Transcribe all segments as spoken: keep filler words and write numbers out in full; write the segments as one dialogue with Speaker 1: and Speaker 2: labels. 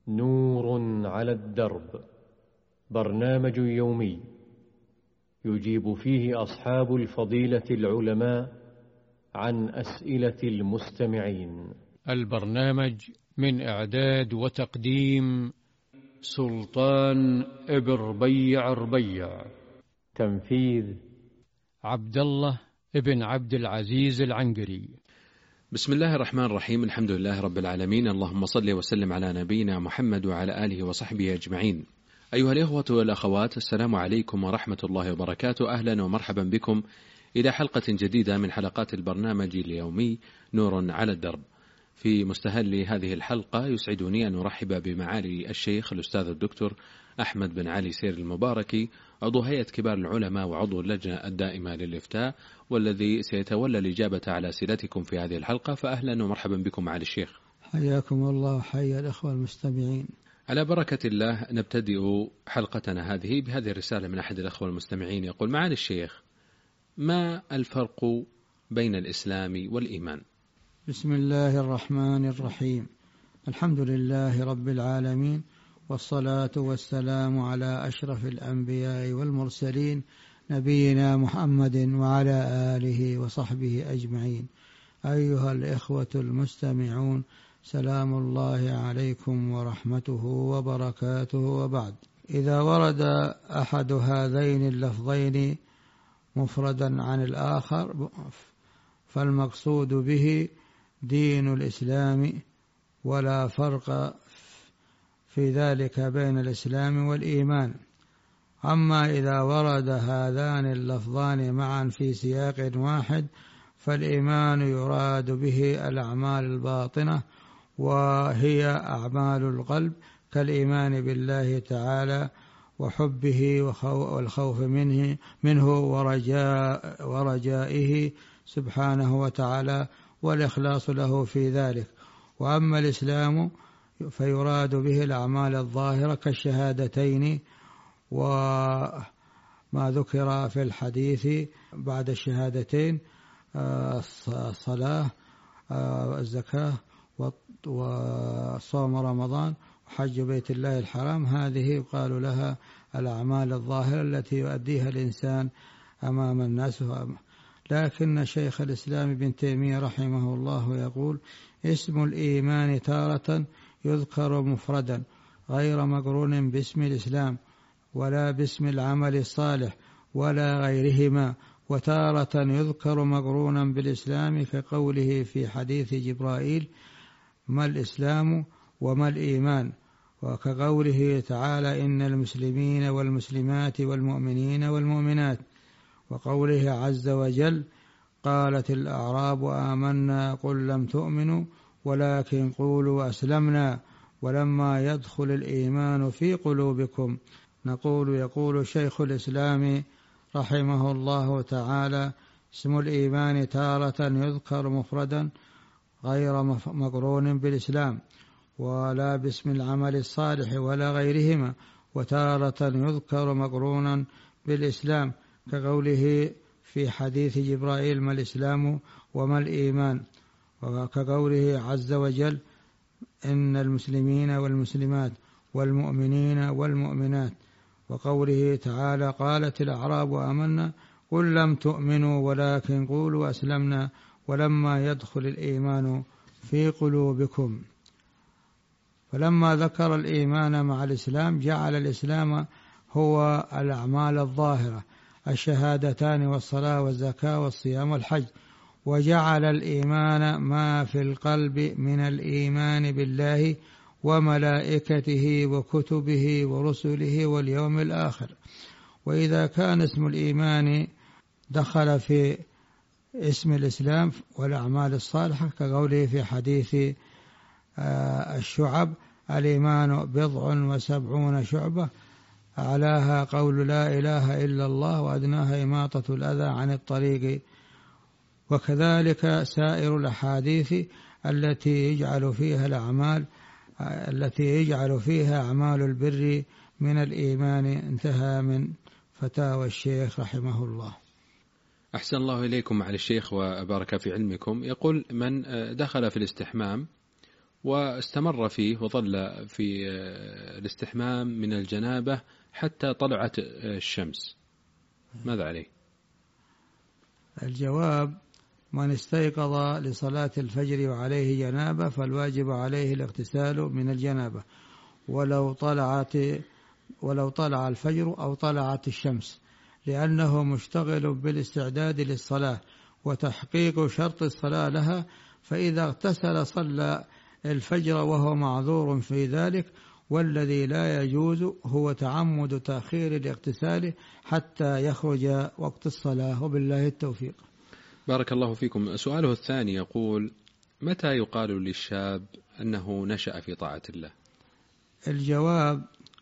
Speaker 1: نور على الدرب، برنامج يومي يجيب فيه أصحاب الفضيلة العلماء عن أسئلة المستمعين.
Speaker 2: البرنامج من إعداد وتقديم سلطان ابن ربيع ربيع،
Speaker 1: تنفيذ
Speaker 2: عبد الله ابن عبد العزيز العنقري.
Speaker 3: بسم الله الرحمن الرحيم، الحمد لله رب العالمين، اللهم صل وسلم على نبينا محمد وعلى آله وصحبه أجمعين. أيها الإخوة والأخوات، السلام عليكم ورحمة الله وبركاته. أهلا ومرحبا بكم إلى حلقة جديدة من حلقات البرنامج اليومي نور على الدرب. في مستهل هذه الحلقة يسعدني أن أرحب بمعالي الشيخ الأستاذ الدكتور أحمد بن علي سير المباركي، عضو هيئة كبار العلماء وعضو اللجنة الدائمة للإفتاء، والذي سيتولى الإجابة على أسئلتكم في هذه الحلقة. فأهلا ومرحبا بكم معالي الشيخ.
Speaker 4: حياكم الله وحيا الأخوة المستمعين.
Speaker 3: على بركة الله نبتدئ حلقتنا هذه بهذه الرسالة من أحد الأخوة المستمعين، يقول: معالي الشيخ، ما الفرق بين الإسلام والإيمان؟
Speaker 4: بسم الله الرحمن الرحيم، الحمد لله رب العالمين، والصلاة والسلام على أشرف الأنبياء والمرسلين، نبينا محمد وعلى آله وصحبه أجمعين. أيها الإخوة المستمعون، سلام الله عليكم ورحمته وبركاته، وبعد. إذا ورد أحد هذين اللفظين مفردا عن الآخر فالمقصود به دين الإسلام، ولا فرق في ذلك بين الإسلام والإيمان. أما إذا ورد هذان اللفظان معا في سياق واحد فالإيمان يراد به الأعمال الباطنة، وهي أعمال القلب كالإيمان بالله تعالى وحبه والخوف منه, منه ورجاء ورجائه سبحانه وتعالى والإخلاص له في ذلك. وأما الإسلام فيراد به الأعمال الظاهرة كالشهادتين وما ذكر في الحديث بعد الشهادتين: الصلاة، الزكاة، وصوم رمضان، وحج بيت الله الحرام. هذه يقال لها الأعمال الظاهرة التي يؤديها الإنسان أمام الناس. لكن شيخ الإسلام ابن تيمية رحمه الله يقول: اسم الإيمان تارة يذكر مفردا غير مقرون باسم الإسلام ولا باسم العمل الصالح ولا غيرهما، وتارة يذكر مقرونا بالإسلام كقوله في حديث جبرائيل: ما الإسلام وما الإيمان، وكقوله تعالى: إن المسلمين والمسلمات والمؤمنين والمؤمنات، وقوله عز وجل: قالت الأعراب آمنا قل لم تؤمنوا ولكن قولوا أسلمنا ولما يدخل الإيمان في قلوبكم. نقول يقول شيخ الإسلام رحمه الله تعالى: اسم الإيمان تارة يذكر مفردا غير مقرون بالإسلام ولا باسم العمل الصالح ولا غيرهما، وتارة يذكر مقرونا بالإسلام كقوله في حديث جبرائيل: ما الإسلام وما الإيمان، وكقوله عز وجل: إن المسلمين والمسلمات والمؤمنين والمؤمنات، وقوله تعالى: قالت الأعراب آمنا قل لم تؤمنوا ولكن قولوا أسلمنا ولما يدخل الإيمان في قلوبكم. فلما ذكر الإيمان مع الإسلام جعل الإسلام هو الأعمال الظاهرة، الشهادتان والصلاة والزكاة والصيام والحج، وجعل الإيمان ما في القلب من الإيمان بالله وملائكته وكتبه ورسله واليوم الآخر. وإذا كان اسم الإيمان دخل في اسم الإسلام والأعمال الصالحة كقوله في حديث الشعب: الإيمان بضع وسبعون شعبة، أعلاها قول لا إله إلا الله وأدناها إماطة الأذى عن الطريق. وكذلك سائر الأحاديث التي يجعل فيها الأعمال التي يجعل فيها أعمال البر من الإيمان. انتهى من فتاوى الشيخ رحمه الله.
Speaker 3: أحسن الله إليكم على الشيخ وبارك في علمكم. يقول: من دخل في الاستحمام واستمر فيه وظل في الاستحمام من الجنابة حتى طلعت الشمس، ماذا عليه؟
Speaker 4: الجواب: من استيقظ لصلاة الفجر وعليه جنابة فالواجب عليه الاغتسال من الجنابة ولو طلعت ولو طلع الفجر أو طلعت الشمس، لأنه مشتغل بالاستعداد للصلاة وتحقيق شرط الصلاة لها، فإذا اغتسل صلى الفجر وهو معذور في ذلك. والذي لا يجوز هو تعمد تأخير الاغتسال حتى يخرج وقت الصلاة، وبالله التوفيق.
Speaker 3: بارك الله فيكم. سؤاله الثاني يقول: متى يقال للشاب أنه نشأ في طاعة الله؟
Speaker 4: الجواب: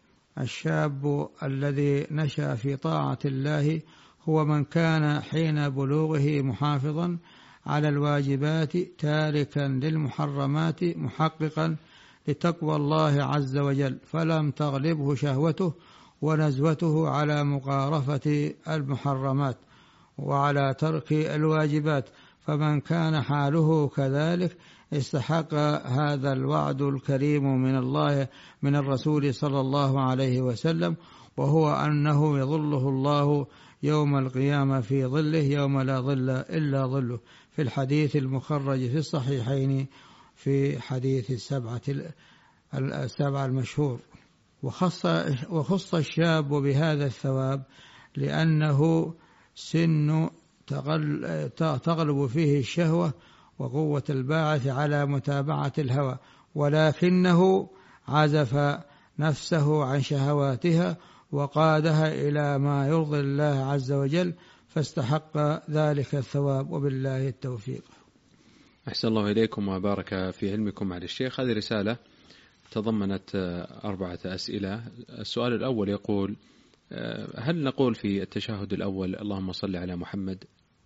Speaker 4: الشاب الذي نشأ في طاعة الله هو من كان حين بلوغه محافظا على الواجبات تاركا للمحرمات محققا لتقوى الله عز وجل، فلم تغلبه شهوته ونزوته على مقارفة المحرمات وعلى ترك الواجبات، فمن كان حاله كذلك استحق هذا الوعد الكريم من الله من الرسول صلى الله عليه وسلم، وهو أنه يظله الله يوم القيامة في ظله يوم لا ظل إلا ظله، في الحديث المخرج في الصحيحين في حديث السبعة السبعة المشهور. وخص, وخص الشاب بهذا الثواب لأنه سن تغلب فيه الشهوة وقوة الباعث على متابعة الهوى، ولكنه عزف نفسه عن شهواتها وقادها إلى ما يرضي الله عز وجل، فاستحق ذلك الثواب، وبالله التوفيق.
Speaker 3: أحسن الله إليكم وبارك في علمكم على الشيخ. هذه رسالة تضمنت أربعة أسئلة. السؤال الأول يقول: هل نقول في التشهد الأول اللهم صل على محمد؟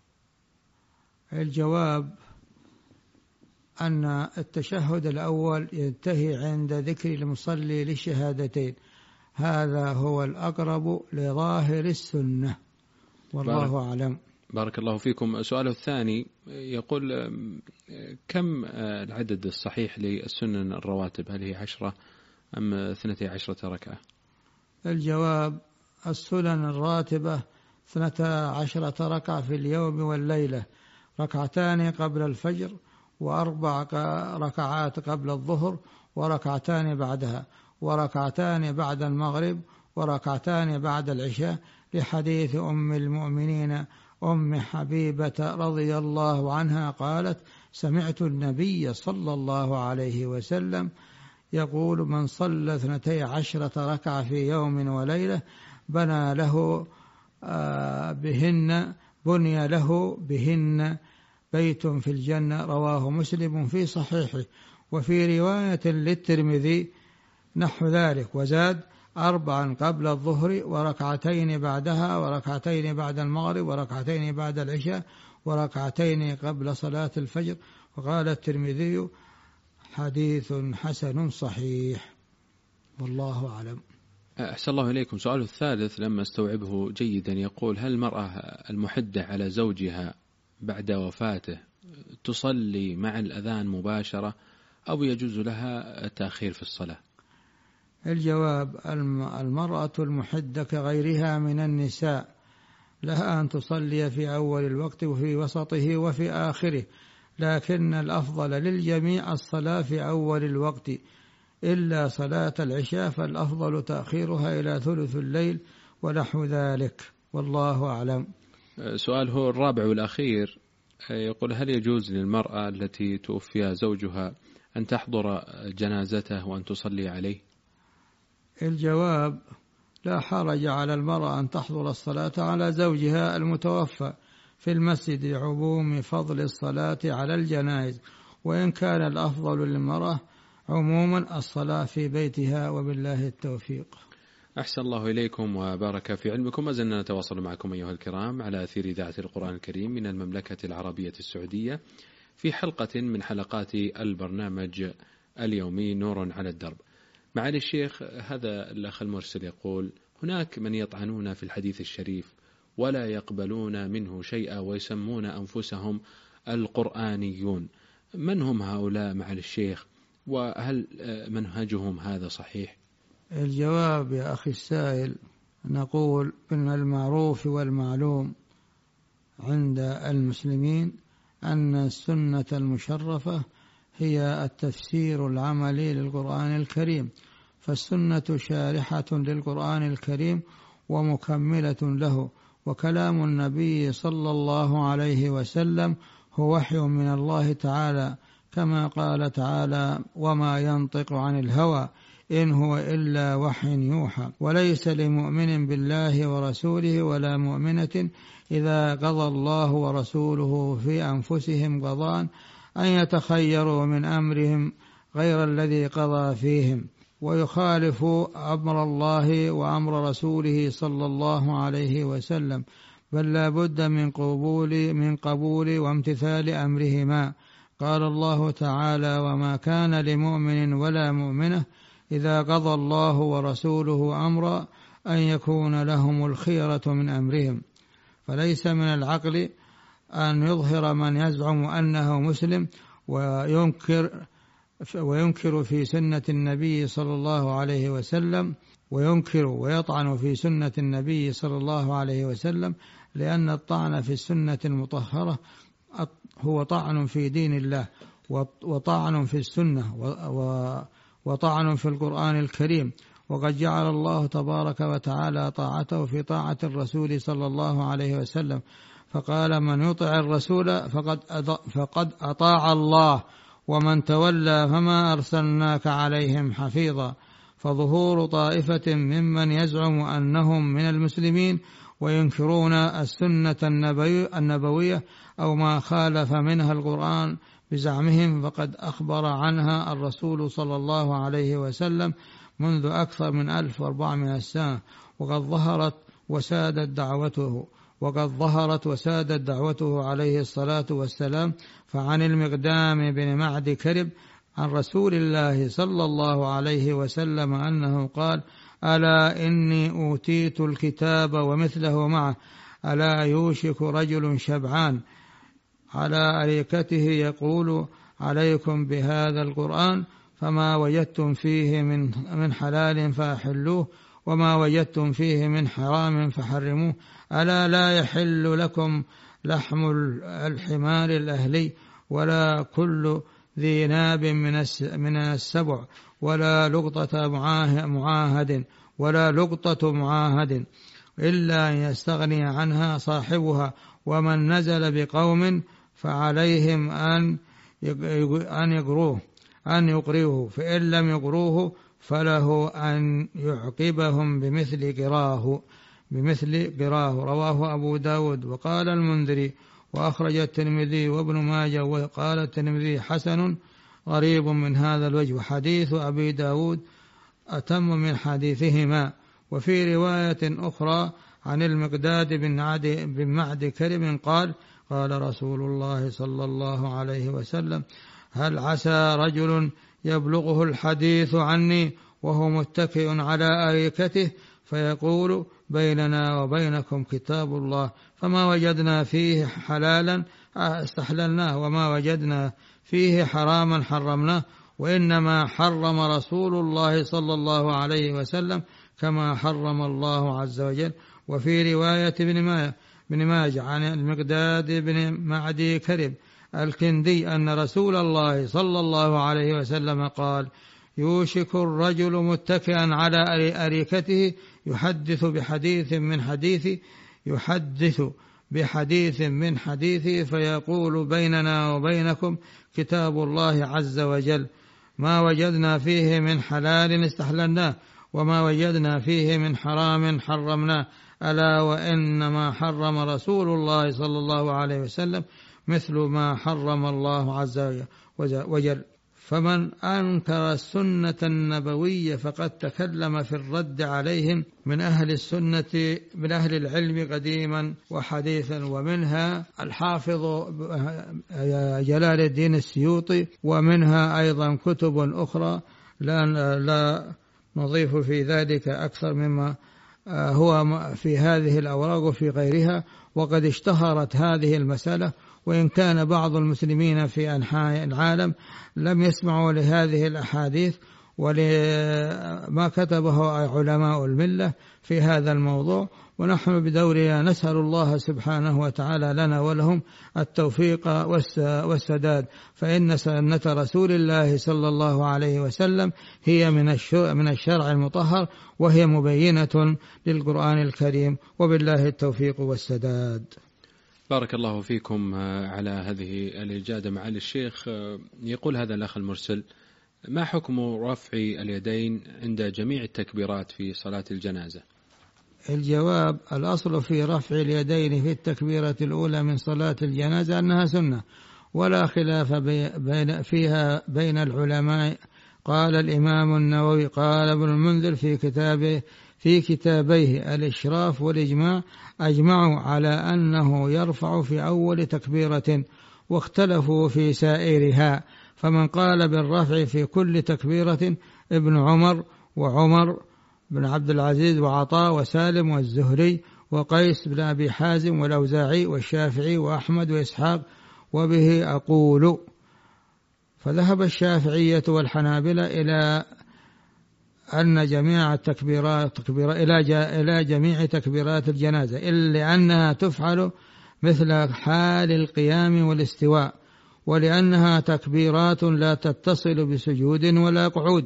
Speaker 4: الجواب: أن التشهد الأول ينتهي عند ذكر المصلي للشهادتين، هذا هو الأقرب لظاهر السنة، والله
Speaker 3: بارك
Speaker 4: أعلم.
Speaker 3: بارك الله فيكم. سؤاله الثاني يقول: كم العدد الصحيح للسنن الرواتب؟ هل هي عشرة أم اثنتي عشرة ركعة؟
Speaker 4: الجواب: السنن الراتبة اثنتا عشرة ركعة في اليوم والليلة، ركعتان قبل الفجر وأربع ركعات قبل الظهر وركعتان بعدها وركعتان بعد المغرب وركعتان بعد العشاء، لحديث أم المؤمنين أم حبيبة رضي الله عنها قالت: سمعت النبي صلى الله عليه وسلم يقول: من صلى اثنتي عشرة ركعة في يوم وليلة بنى له بهن بني له بهن بيت في الجنة، رواه مسلم في صحيحه. وفي رواية للترمذي نحو ذلك، وزاد: أربعا قبل الظهر وركعتين بعدها وركعتين بعد المغرب وركعتين بعد العشاء وركعتين قبل صلاة الفجر. وقال الترمذي: حديث حسن صحيح، والله أعلم.
Speaker 3: أحسن الله إليكم. سؤال الثالث لما استوعبه جيدا يقول: هل المرأة المحدة على زوجها بعد وفاته تصلي مع الأذان مباشرة أو يجوز لها التأخير في الصلاة؟
Speaker 4: الجواب: المرأة المحدة كغيرها من النساء لها أن تصلي في أول الوقت وفي وسطه وفي آخره، لكن الأفضل للجميع الصلاة في أول الوقت إلا صلاة العشاء، فالأفضل تأخيرها إلى ثلث الليل ونحو ذلك، والله أعلم.
Speaker 3: سؤاله الرابع والأخير يقول: هل يجوز للمرأة التي توفي زوجها أن تحضر جنازته وأن تصلي عليه؟
Speaker 4: الجواب: لا حرج على المرأة أن تحضر الصلاة على زوجها المتوفى في المسجد لعموم فضل الصلاة على الجنائز، وإن كان الأفضل للمرأة عموما الصلاة في بيتها، وبالله التوفيق.
Speaker 3: أحسن الله إليكم وبارك في علمكم. ما زلنا نتواصل معكم أيها الكرام على أثير إذاعة القرآن الكريم من المملكة العربية السعودية في حلقة من حلقات البرنامج اليومي نور على الدرب. معالي الشيخ، هذا الأخ المرسل يقول: هناك من يطعنون في الحديث الشريف ولا يقبلون منه شيئا ويسمون أنفسهم القرآنيون، من هم هؤلاء معالي الشيخ؟ وهل منهجهم هذا صحيح؟
Speaker 4: الجواب يا أخي السائل، نقول إن المعروف والمعلوم عند المسلمين أن السنة المشرفة هي التفسير العملي للقرآن الكريم، فالسنة شارحة للقرآن الكريم ومكملة له، وكلام النبي صلى الله عليه وسلم هو وحي من الله تعالى، كما قال تعالى: وما ينطق عن الهوى إن هو إلا وحي يوحى. وليس لمؤمن بالله ورسوله ولا مؤمنة إذا قضى الله ورسوله في أنفسهم قضاء أن يتخيروا من أمرهم غير الذي قضى فيهم ويخالف أمر الله وأمر رسوله صلى الله عليه وسلم، بل لا بد من قبول من قبول وامتثال أمرهما. قال الله تعالى: وما كان لمؤمن ولا مؤمنة إذا قضى الله ورسوله أمرا أن يكون لهم الخيرة من أمرهم. فليس من العقل أن يظهر من يزعم أنه مسلم وينكر وينكر في سنة النبي صلى الله عليه وسلم وينكر ويطعن في سنة النبي صلى الله عليه وسلم، لأن الطعن في السنة المطهرة هو طعن في دين الله وطعن في السنة وطعن في القرآن الكريم، وقد جعل الله تبارك وتعالى طاعته في طاعة الرسول صلى الله عليه وسلم، فقال: من يطع الرسول فقد فقد أطاع الله ومن تولى فما أرسلناك عليهم حفيظا. فظهور طائفة ممن يزعم أنهم من المسلمين وينكرون السنة النبوية أو ما خالف منها القرآن بزعمهم فقد أخبر عنها الرسول صلى الله عليه وسلم منذ أكثر من ألف وأربعمائة سنة، وقد ظهرت وسادت دعوته وقد ظهرت وسادت دعوته عليه الصلاة والسلام. فعن المقدام بن معد كرب عن رسول الله صلى الله عليه وسلم أنه قال: ألا إني أوتيت الكتاب ومثله معه، ألا يوشك رجل شبعان على أريكته يقول: عليكم بهذا القرآن فما وجدتم فيه من من حلال فأحلوه وما وجدتم فيه من حرام فحرموه، ألا لا يحل لكم لحم الحمار الأهلي ولا كل ذي ناب من السبع ولا لقطة معاهد ولا لقطة معاهد إلا أن يستغني عنها صاحبها، ومن نزل بقوم فعليهم أن أن يقروه أن يقروه فإن لم يقروه فله أن يعقبهم بمثل قراه بمثل قراه. رواه أبو داود. وقال المنذري وأخرج الترمذي وابن ماجه وقال الترمذي: حسن غريب من هذا الوجه. وحديث أبي داود أتم من حديثهما. وفي رواية أخرى عن المقداد بن معد كرب قال: قال رسول الله صلى الله عليه وسلم: هل عسى رجل يبلغه الحديث عني وهو متكئ على أريكته فيقول: بيننا وبينكم كتاب الله، فما وجدنا فيه حلالا استحللناه وما وجدنا فيه حراما حرمناه، وإنما حرم رسول الله صلى الله عليه وسلم كما حرم الله عز وجل. وفي رواية ابن ماجه عن المقداد بن معدي كرب الكندي أن رسول الله صلى الله عليه وسلم قال: يوشك الرجل متكئا على أريكته يحدث بحديث من حديثي يحدث بحديث من حديثي فيقول: بيننا وبينكم كتاب الله عز وجل، ما وجدنا فيه من حلال استحللناه وما وجدنا فيه من حرام حرمناه، ألا وإنما حرم رسول الله صلى الله عليه وسلم مثل ما حرم الله عز وجل. فمن أنكر السنة النبوية فقد تكلم في الرد عليهم من أهل السنة من أهل العلم قديما وحديثا، ومنها الحافظ جلال الدين السيوطي، ومنها أيضا كتب أخرى لا, لا نضيف في ذلك أكثر مما هو في هذه الأوراق وفي غيرها. وقد اشتهرت هذه المسألة وإن كان بعض المسلمين في أنحاء العالم لم يسمعوا لهذه الأحاديث ولما كتبه علماء الملة في هذا الموضوع، ونحن بدورنا نسأل الله سبحانه وتعالى لنا ولهم التوفيق والسداد، فإن سنة رسول الله صلى الله عليه وسلم هي من الشرع المطهر، وهي مبينة للقرآن الكريم، وبالله التوفيق والسداد.
Speaker 3: بارك الله فيكم على هذه الإجادة معالي الشيخ. يقول هذا الأخ المرسل: ما حكم رفع اليدين عند جميع التكبيرات في صلاة الجنازة؟
Speaker 4: الجواب: الأصل في رفع اليدين في التكبيرة الأولى من صلاة الجنازة أنها سنة، ولا خلاف بين فيها بين العلماء. قال الإمام النووي قال ابن المنذر في كتابه في كتابيه الإشراف والإجماع أجمعوا على أنه يرفع في أول تكبيرة، واختلفوا في سائرها، فمن قال بالرفع في كل تكبيرة ابن عمر وعمر بن عبد العزيز وعطاء وسالم والزهري وقيس بن أبي حازم والأوزاعي والشافعي وأحمد وإسحاق، وبه أقول. فذهب الشافعية والحنابلة إلى أن جميع التكبيرات تكبير إلى جميع تكبيرات الجنازة، إلا أنها تفعل مثل حال القيام والاستواء، ولأنها تكبيرات لا تتصل بسجود ولا قعود،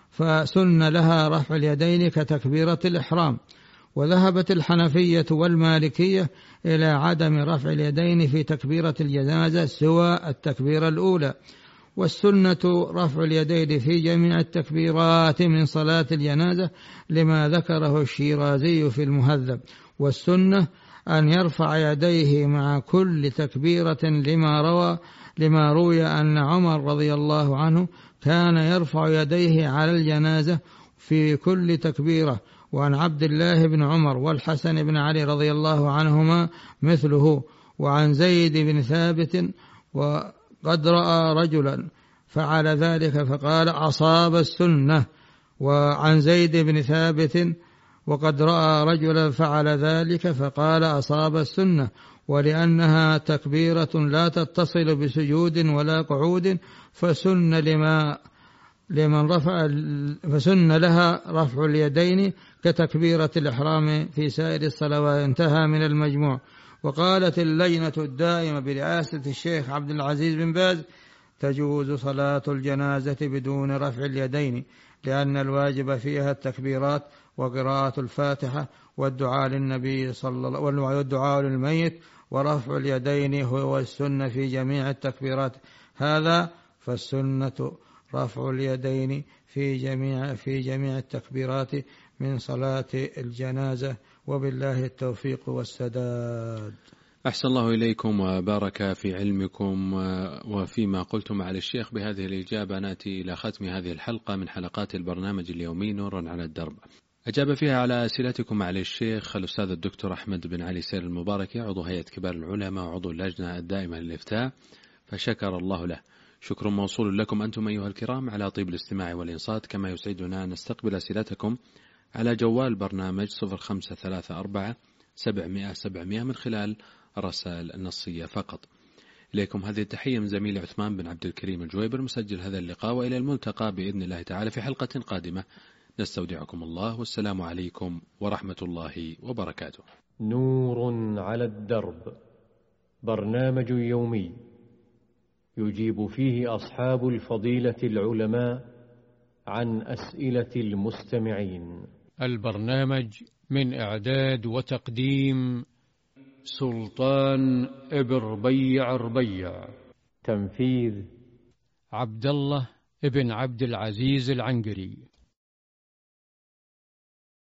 Speaker 4: فسن لها رفع اليدين كتكبيرة الإحرام. وذهبت الحنفية والمالكية إلى عدم رفع اليدين في تكبيرة الجنازة سوى التكبيرة الأولى، والسنة رفع اليدين في جميع التكبيرات من صلاة الجنازة لما ذكره الشيرازي في المهذب. والسنة أن يرفع يديه مع كل تكبيرة لما روى لما روي أن عمر رضي الله عنه كان يرفع يديه على الجنازة في كل تكبيرة، وعن عبد الله بن عمر والحسن بن علي رضي الله عنهما مثله، وعن زيد بن ثابت وقد رأى رجلا فعل ذلك فقال أصاب السنة، وعن زيد بن ثابت وقد رأى رجلا فعل ذلك فقال أصاب السنة، ولأنها تكبيرة لا تتصل بسجود ولا قعود، فسن لما لمن رفع فسن لها رفع اليدين كتكبيرة الإحرام في سائر الصلوات. انتهى من المجموع. وقالت اللجنة الدائمة برئاسة الشيخ عبد العزيز بن باز: تجوز صلاة الجنازة بدون رفع اليدين، لأن الواجب فيها التكبيرات وقراءة الفاتحة والدعاء للنبي صلى الله عليه وسلم والدعاء للميت، ورفع اليدين هو السنة في جميع التكبيرات. هذا فالسنة رفع اليدين في جميع في جميع التكبيرات من صلاة الجنازة، وبالله التوفيق والسداد.
Speaker 3: أحسن الله إليكم وبارك في علمكم وفيما قلتم على الشيخ. بهذه الإجابة نأتي إلى ختم هذه الحلقة من حلقات البرنامج اليومي نور على الدرب. أجاب فيها على أسئلتكم على الشيخ الأستاذ الدكتور أحمد بن علي سير المباركي، عضو هيئة كبار العلماء وعضو اللجنة الدائمة للإفتاء، فشكر الله له. شكر موصول لكم أنتم أيها الكرام على طيب الاستماع والإنصات. كما يسعدنا أن نستقبل أسئلتكم على جوال برنامج صفر خمسة ثلاثة أربعة سبعمائة سبعمائة من خلال الرسائل النصية فقط. إليكم هذه التحية من زميلي عثمان بن عبد الكريم الجويبر مسجل هذا اللقاء، وإلى الملتقى بإذن الله تعالى في حلقة قادمة. نستودعكم الله، والسلام عليكم ورحمة الله وبركاته.
Speaker 1: نور على الدرب، برنامج يومي يجيب فيه أصحاب الفضيلة العلماء عن أسئلة المستمعين.
Speaker 2: البرنامج من إعداد وتقديم سلطان ابن ربيع ربيع،
Speaker 1: تنفيذ
Speaker 2: عبد الله ابن عبد العزيز العنقري.